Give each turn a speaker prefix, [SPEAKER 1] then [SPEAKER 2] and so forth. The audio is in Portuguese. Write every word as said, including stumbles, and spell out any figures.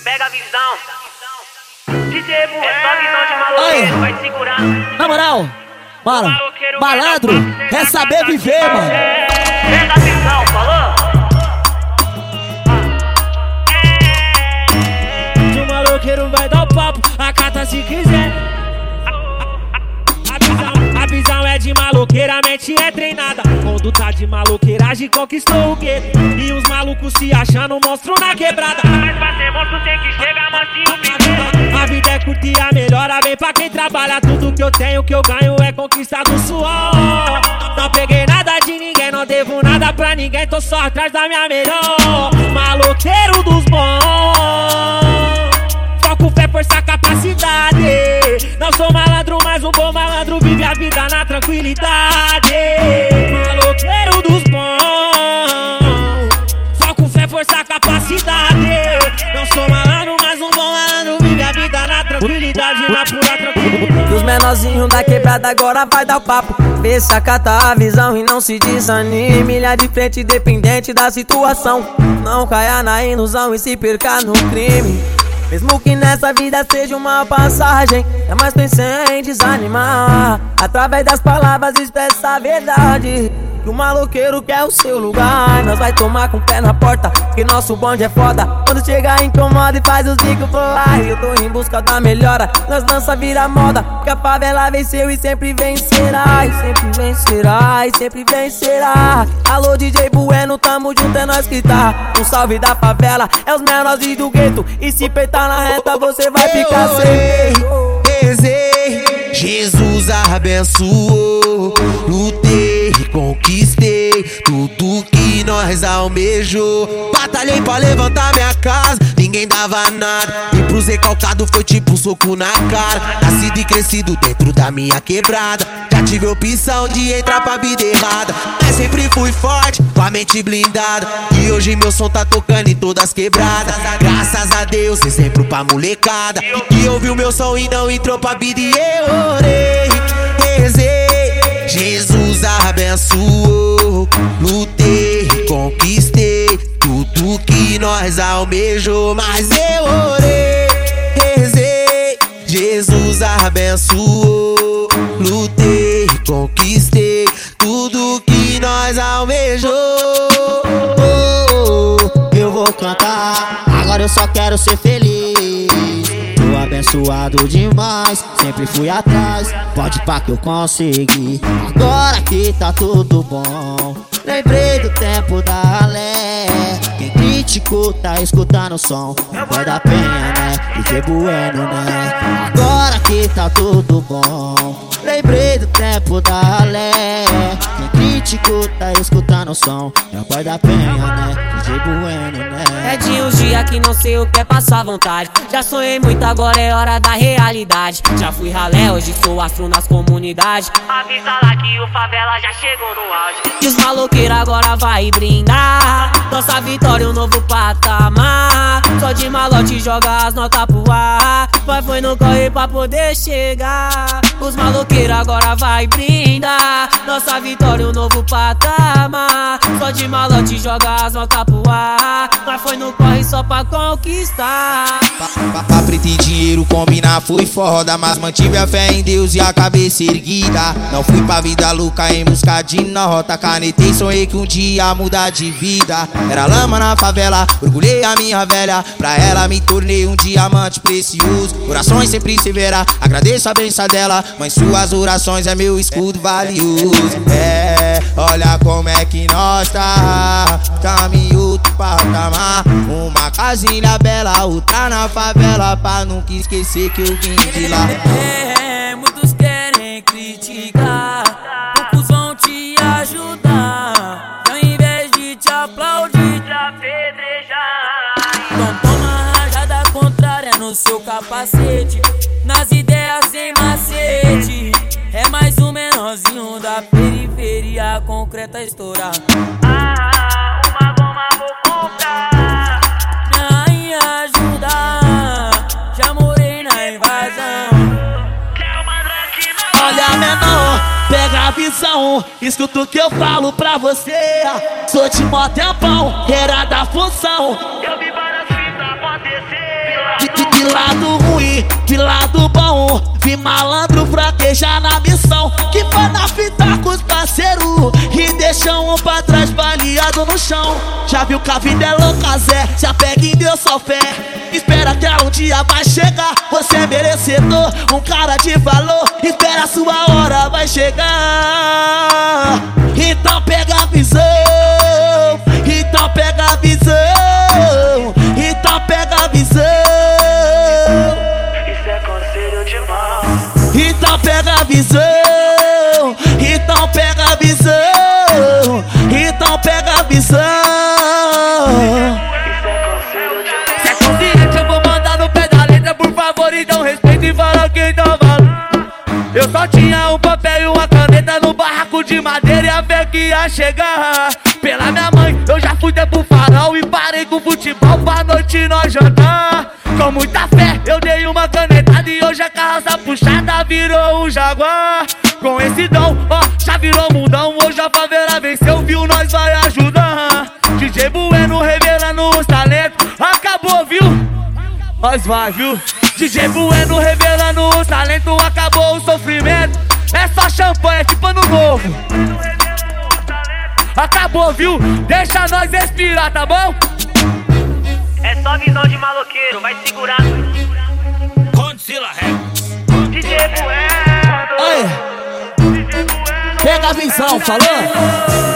[SPEAKER 1] Pega a visão. D J Ebu, é só visão de maloqueiro, vai segurar.
[SPEAKER 2] Na moral, mano, malandro é saber viver, mano.
[SPEAKER 1] Pega a visão, falou?
[SPEAKER 3] Se o maloqueiro vai dar o papo, acata se quiser. A visão, a visão é de maloqueira, a mente é treinada. Conduta de maloqueiragem conquistou o gueto. E os malucos se achando monstro na quebrada.
[SPEAKER 1] Mas pra ser monstro tem que chegar mansinho primeiro.
[SPEAKER 3] A vida é curta e a melhora vem pra quem trabalha. Tudo que eu tenho, que eu ganho é conquista do suor. Não peguei nada de ninguém, não devo nada pra ninguém. Tô só atrás da minha melhor. Maloqueiro dos bons. Foco, fé, força, capacidade. Não sou malandro, mas um bom malandro vive a vida na tranquilidade. Maloqueiro dos bons. Foco, fé, força, capacidade. Não sou malandro, mas um bom malandro vive a vida na tranquilidade, na pura tranquilidade.
[SPEAKER 4] E os menorzinhos da quebrada agora vai dar o papo. Vê se acata a visão e não se desanime. Ilha de frente, dependente da situação. Não caia na ilusão e se perca no crime. Mesmo que nessa vida seja uma passagem, jamais pensei em desanimar. Através das palavras expressa a verdade. Que o maloqueiro quer o seu lugar. Nós vai tomar com o pé na porta, que nosso bonde é foda. Quando chegar incomoda e faz os ricos pular. Eu tô em busca da melhora, nós dança vira moda. Porque a favela venceu e sempre vencerá. E sempre vencerá, e sempre vencerá. Alô D J Bueno, tamo junto, é nós que tá. Um salve da favela, é os menores do gueto. E se peitar na reta você vai ficar sem.
[SPEAKER 5] Rezei, Jesus abençoou. Lutei, conquistei tudo que nós almejou. Batalhei pra levantar minha casa, ninguém dava nada. E pros recalcados foi tipo um soco na cara. Nascido e crescido dentro da minha quebrada. Já tive opção de entrar pra vida errada, mas sempre fui forte, com a mente blindada. E hoje meu som tá tocando em todas as quebradas. Graças a Deus, exemplo pra molecada que ouviu meu som e não entrou pra vida. E eu orei, rezei, Jesus abençoou. Lutei, conquistei tudo que nós almejou. Mas eu orei, rezei, Jesus abençoou. Lutei, conquistei tudo que nós almejou.
[SPEAKER 6] Oh, oh, eu vou cantar, agora eu só quero ser feliz. Tô abençoado demais, sempre fui atrás. Pode pá que eu consegui, agora que tá tudo bom. Lembrei do tempo da ralé. Quem criticou tá escutando o som. Vai da Penha, né? D J Bueno, né? Agora que tá tudo bom. Lembrei do tempo da ralé. Quem criticou tá escutando o som. É o pai da Penha, né? D J Bueno, né?
[SPEAKER 7] É de uns dias que não sei o que é passar vontade. Já sonhei muito, agora é hora da realidade. Já fui ralé, hoje sou astro nas comunidades.
[SPEAKER 1] Avisa lá que o favela já chegou no auge.
[SPEAKER 7] E os maloqueiros agora vai brindar nossa vitória, um novo patamar. Só de malote joga as notas pro ar. Vai foi no corre pra poder chegar. Os maloqueiros agora vai brindar nossa vitória, um novo patamar. Só de malote joga as notas pro ar. Mas foi no corre só pra conquistar.
[SPEAKER 5] Pra preto e dinheiro combinar foi foda, mas mantive a fé em Deus e a cabeça erguida. Não fui pra vida louca em busca de nota. Canetei, sonhei que um dia mudar de vida. Era lama na favela, orgulhei a minha velha. Pra ela me tornei um diamante precioso. Orações sempre severa, agradeço a benção dela. Mas suas orações é meu escudo valioso. É, olha como é que nós tá. Caminho outro patamar. Uma casinha bela, outra na favela. Pra nunca esquecer que eu vim de lá.
[SPEAKER 7] É, muitos querem criticar, poucos vão te ajudar. Ao invés de te aplaudir,
[SPEAKER 1] te apedrejar.
[SPEAKER 7] então toma rajada contrária no seu capacete. Nas ideias sem macete. É mais um menorzinho da periferia concreta estourar.
[SPEAKER 1] Ah, uma goma vou comprar.
[SPEAKER 7] Me ajudar, já morei na invasão.
[SPEAKER 2] Olha, menor, pega a visão, escuta o que eu falo pra você. Sou de mó tempão, era da função.
[SPEAKER 1] Eu vi várias fitas acontecer.
[SPEAKER 2] ruim, vi lado bom. Vi malandro fraquejar na missão, que vai na fita com os parceiros e deixam um pra trás baleado no chão. Já viu que a vida é louca, Zé, se apega em Deus, só fé. Espera que um dia vai chegar, você é merecedor, um cara de valor. Espera a sua hora, vai chegar. Então pega a visão, então pega a visão, então pega a visão.
[SPEAKER 1] Isso é conselho de mal.
[SPEAKER 2] Então pega a visão, então pega a visão, então pega a visão.
[SPEAKER 1] Isso é conselho de mal.
[SPEAKER 3] Se é consciente, eu vou mandar no pé da letra, por favor, então respeita e fala quem tá valendo. Eu só tinha um papel e uma caneta no barraco de madeira e a fé que ia chegar. Pela minha mãe, eu já fui até pro farol e parei com futebol pra noite nós jantar. Com muita fé, eu dei uma canetada e hoje a carroça puxada virou um Jaguar. Com esse dom, ó, já virou mundão, hoje a favela venceu, viu, nós vai ajudar. D J Bueno revelando os talentos, acabou, viu? Nós vai, viu? D J Bueno revelando os talentos, acabou o sofrimento. É só champanhe, é tipo ano novo. Acabou, viu? Deixa nós respirar, tá bom?
[SPEAKER 1] É só visão de maloqueiro, vai segurar.
[SPEAKER 3] Condzilla
[SPEAKER 1] D J Bueno.
[SPEAKER 2] Aí, pega a visão, falou?